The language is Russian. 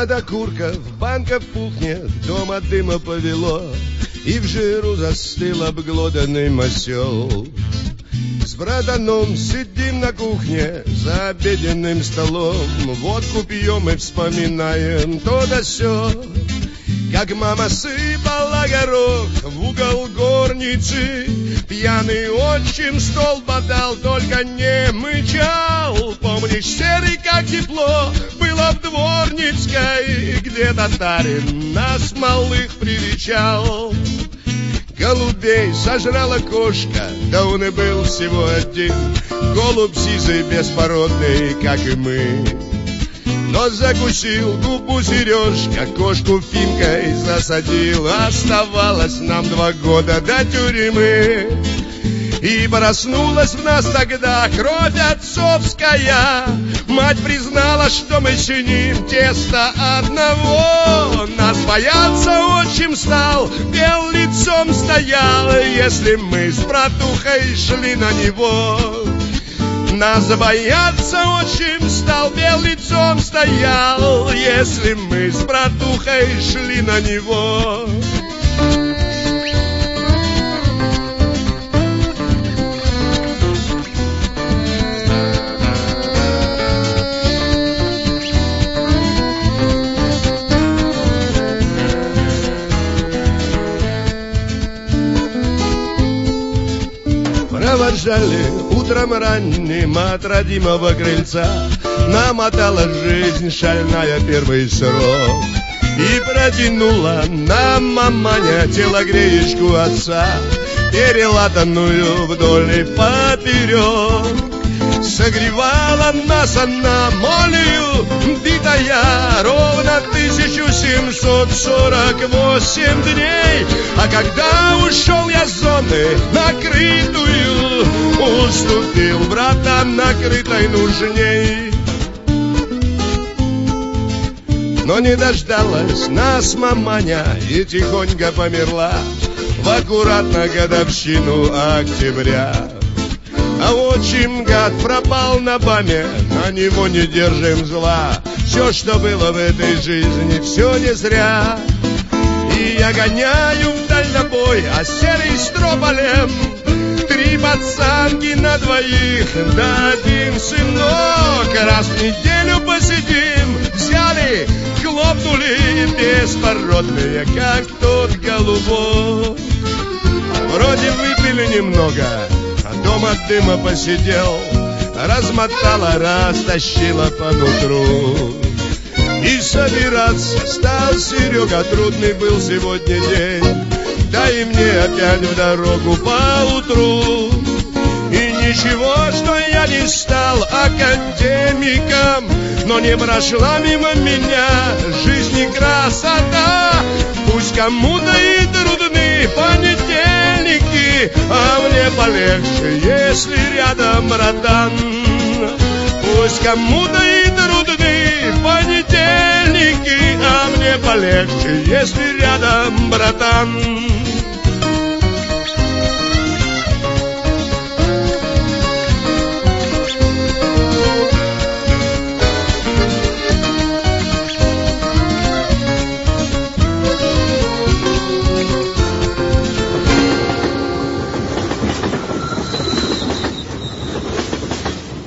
От окурков банка пухнет, дома дыма повело, и в жиру застыл обглоданный масел. С братаном сидим на кухне за обеденным столом, водку пьем и вспоминаем то да сё. Как мама сыпала горох в угол горницы, пьяный отчим стол бодал, только не мычал. Помнишь, серый, как тепло было в Дворницкой, где татарин нас малых привечал. Голубей сожрала кошка, да он и был всего один, голубь сизый, беспородный, как и мы. Но закусил губу Сережка, кошку финкой засадил. Оставалось нам 2 года до тюрьмы. И проснулась в нас тогда кровь отцовская. Мать признала, что мы чиним тесто одного. Нас бояться отчим стал, бел лицом стоял, если мы с братухой шли на него. Нас бояться отчим стал, бел лицом стоял, если мы с братухой шли на него. Провожали утром ранним от родимого крыльца, намотала жизнь шальная первый срок. И протянула нам маманя телогреечку отца, перелатанную вдоль и поперек. Согревала нас она молью битая ровно 1748 дней. А когда ушел я с зоны накрытую, уступил братам накрытой нужней. Но не дождалась нас маманя и тихонько померла в аккуратно годовщину октября. А отчим гад пропал на баме, на него не держим зла. Все, что было в этой жизни, все не зря. И я гоняю в дальнобой, а серый с трополем 3 пацанки на 2, да 1 сынок. Раз в неделю посидим, взяли, хлопнули, беспородные, как тот голубок. Вроде выпили немного, а дома от дыма посидел, размотала, растащила по нутру. И собираться стал Серега, трудный был сегодня день, да и мне опять в дорогу поутру. И ничего, что я не стал академиком, но не прошла мимо меня жизнь и красота. Пусть кому-то и трудны понедельники, а мне полегче, если рядом братан. Пусть кому-то и трудны понедельники, а мне полегче, если рядом братан.